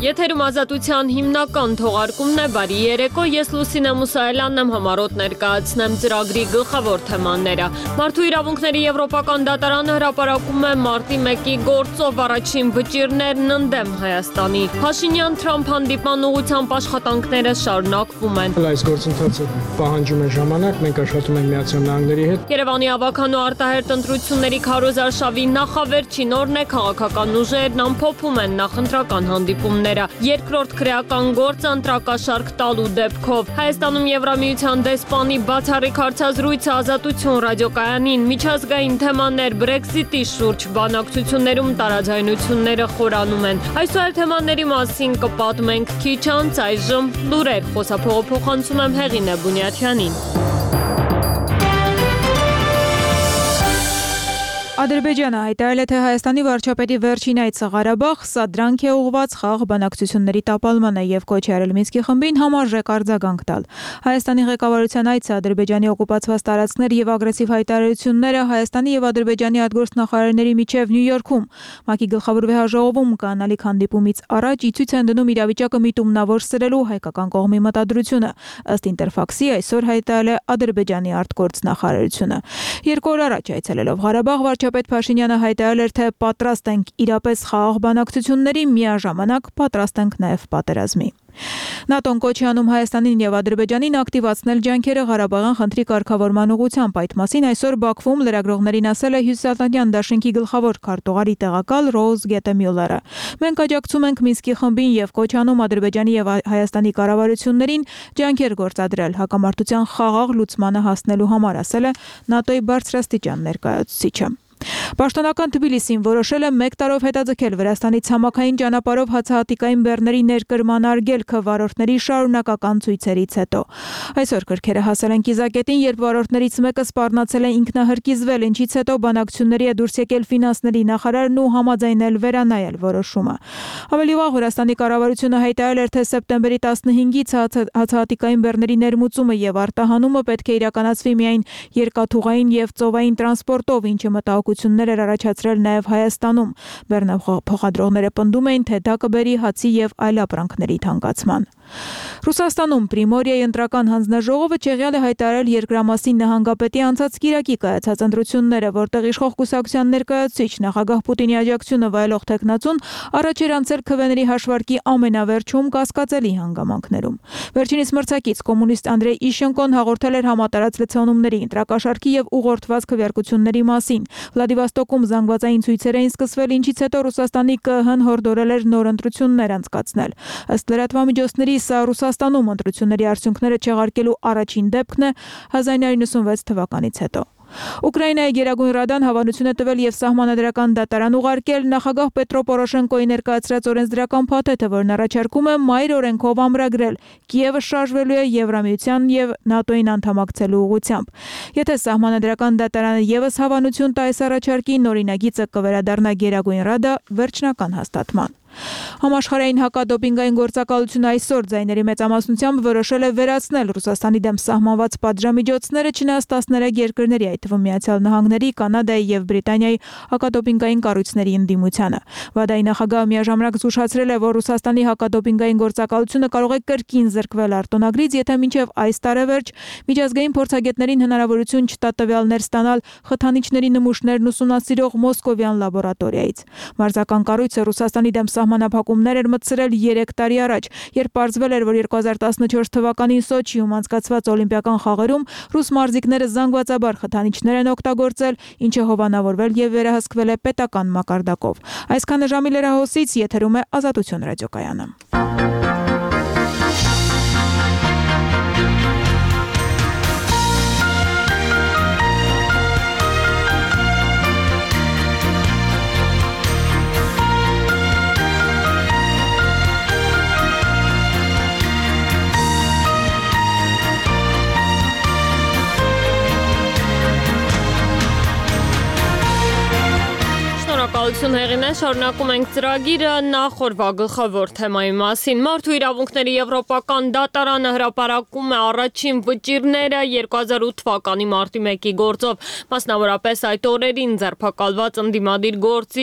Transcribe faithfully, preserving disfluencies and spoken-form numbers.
Եթերում ազատության հիմնական թողարկումն է, բարի երեկո, ես Լուսինե Մուսայելյանն եմ, համառոտ ներկայացնեմ ծրագրի գլխավոր թեմաները։ Մարդու իրավունքների եվրոպական դատարանը հրապարակում է մարտի մեկի գործով առաջին վճիռներն ընդդեմ Հայաստանի։ Փաշինյան-Թրամփ հանդիպման ուղղությամբ աշխատանքները շարունակվում են։ Այս գործընթացը պահանջում է ժամանակ, մենք աշխատում ենք Միացյալ Նահանգների հետ։ Երևանի ավագանու արտահերտ ընտրությունների քարոզ արշավի նախավերջին օրն է, քաղաքական ուժերն ամփոփում են նախընտրական հանդիպումները։ Երկրորդ քրեական գործ ընտրակաշարք տալու դեպքով Հայաստանում Եվրամիության դեսպանի բացառիկ հարցազրույցը Ազատություն ռադիոկայանին, միջազգային թեմաներ Brexit-ի շուրջ բանակցություններում տարաձայնությունները խորանում են։ Այսօր թեմաների մասին կպատմենք քիչ անց, այժմ լուրեր, խոսափողոփոխանցում եմ Հեղինե Բունյաթյանին։ Ադրբեջանը հայտարարել է, թե Հայաստանի վարչապետի վերջին այցը Ղարաբաղ սա դրանք է ուղղված խաղաղ բանակցությունների տապալմանը եւ կոչ է արել Մինսկի խմբին համարժեք արձագանք տալ։ Հայաստանի ղեկավարության այցը Ադրբեջանի օկուպացված տարածքներ եւ ագրեսիվ հայտարարությունները Հայաստանի եւ Ադրբեջանի արտգործնախարարների միջև Նյու Յորքում ՄԱԿ-ի գլխավոր վեհաժողովում կանալիք հանդիպումից առաջ ի ցույց են դնում իրավիճակը միտումնավոր սրելու հայկական կողմի մտադրությունը։ Ըստ Ինտերֆաքսի այսօր հայտարարել է Ադրբեջանի արտգործնախարարությունը։ Երկու օր առաջ այցելելով Ղարաբաղ վարչապետ Փաշինյանը հայտարարել էր, թե պատրաստ ենք իրապես խաղաղ բանակցությունների, միաժամանակ պատրաստ ենք նաև պատերազմի։ ՆԱՏՕ-ն կոչ է անում Հայաստանին եւ Ադրբեջանին ակտիվացնել ջանքերը Ղարաբաղյան խնդրի կարգավորման ուղղությամբ։ Այդ մասին այսօր Բաքվում լրագրողներին ասել է Հյուսիսատլանտյան դաշինքի գլխավոր քարտուղարի տեղակալ Ռոուզ Գետեմյուլլերը։ Մենք աջակցում ենք Մինսկի խմբին եւ կոչ անում Ադրբեջանի եւ Հայաստանի կառավարություններին ջանքեր գործադրել հակամարտության խաղաղ լուծմանը հասնելու համար, ասել է ՆԱՏՕ-ի բարձրաստիճան ներկայացուցիչը։ Պաշտոնական Թբիլիսին որոշել է մեկ տարով հետաձգել Վրաստանի ցամաքային ճանապարհով հացահատիկային բեռների ներկրման արգելքը վարորդների շարունակական ցույցերից հետո։ Այսօր կրքերը հասել են կիզակետին, երբ վարորդներից մեկը սպառնացել է ինքնահրկիզվել, ինչից հետո բանակցությունների է դուրս եկել ֆինանսների նախարարն ու համաձայնել վերանայել որոշումը։ Ավելի վաղ Վրաստանի կառավարությունը հայտարարել էր, թե սեպտեմբերի տասնհինգից հացահատիկային բեռների ներմուծումը եւ արտահանումը պետք է իրականացվի միայն երկաթուղային եւ ծովային տրանսպորտով, ինչը մտահոգ ներ էր առաջացրել նաև Հայաստանում։ Բեռնափոխադրողները պնդում էին, թե դա կբերի հացի եւ այլ ապրանքների թանկացման։ Ռուսաստանում Պրիմորիայի ընտրական հանձնաժողովը չեղյալ է հայտարարել երկրամասի նահանգապետի անցած կիրակի կայացած ընտրությունները, որտեղ իշխող կուսակցության ներկայացուցիչ նախագահ Պուտինի աջակցությունը վայելող տեխնացուն առաջ էր անցել քվեների հաշվարկի ամենավերջում կասկածելի հանգամանքներում։ Վերջինիս մրցակից կոմունիստ Անդրեյ Իշենկոն հաղորդել էր համատարած լցոնումների, ընտրակաշարքի եւ ուղղորդված քվեարկությունների մասին։ Վլադիվոստոկում զանգվածային ցույցեր էին սկսվել, ինչից հետո Ռուսաստանի ԿԸՀ -ն հորդորել էր նոր ընտրություններ անցկացնել։ Ըստ լրատվամիջոցների սա Ռուսաստանում ընտրությունների արդյունքները չեղարկելու առաջին դեպքն է հազար նույնսուն նվեցի թվականից հետո։ Ուկրաինայի Գերագույն ռադան հավանություն է տվել եւ սահմանադրական դատարան ուղարկել նախագահ Պետրո Պորոշենկոյի ներկայացրած օրենսդրական փաթեթը, որն առաջարկում է մայր օրենքով ամրագրել Կիևը շարժվելու է Եվրամիության եւ ՆԱՏՕ-ին անդամակցելու ուղղությամբ։ Եթե սահմանադրական դատարանը եւս հավանություն տա այս առաջարկին, օրինագիծը կվերադառնա Գերագույն ռադա վերջնական հաստատման։ Համաշխարհային հակադոպինգային գործակալությունը այսօր ձայների մեծամասնությամբ որոշել է վերացնել Ռուսաստանի դեմ սահմանված պատժամիջոցները, չնայած տասներեք երկրների, այդ թվում Միացյալ Նահանգների, Կանադայի եւ Բրիտանիայի հակադոպինգային կառույցների ընդդիմությանը։ ՎԱԴԱ-ի նախագահը միաժամանակ զուշացրել է, որ Ռուսաստանի հակադոպինգային գործակալությունը կարող է կրկին զրկվել արտոնագրից, եթե մինչև այս տարեվերջ միջազգային փորձագետներին հնարավորություն չտա տվյալներ ստանալ խթանիչների նմուշներն ուսումնասիրող մոսկովյան լաբորատորիայից։ Մարզական կառույցը Ռուսաստանի դեմ սահմանափակումներ էր մտցրել երեք տարի առաջ, երբ պարզվել էր, որ երկու հազար տասնչորս թվականին Սոչիում անցկացված օլիմպիական խաղերում ռուս մարզիկները զանգվածաբար խթանիչներ են օգտագործել, ինչը հովանավորվել եւ վերահսկվել է պետական մակարդակով։ Այսքանը ժամի լրահոսից, եթերում է Ազատություն ռադիոկայանը։ Շնորհակալություն Հեղինե, շարունակում ենք ծրագիրը նախորդ գլխավոր թեմայի մասին։ Մարդու իրավունքների եվրոպական դատարանը հրապարակում է առաջին վճիռները երկու հազար ութ թվականի մարտի մեկի գործով, մասնավորապես այդ օրերին ձերբակալված ընդդիմադիր գործի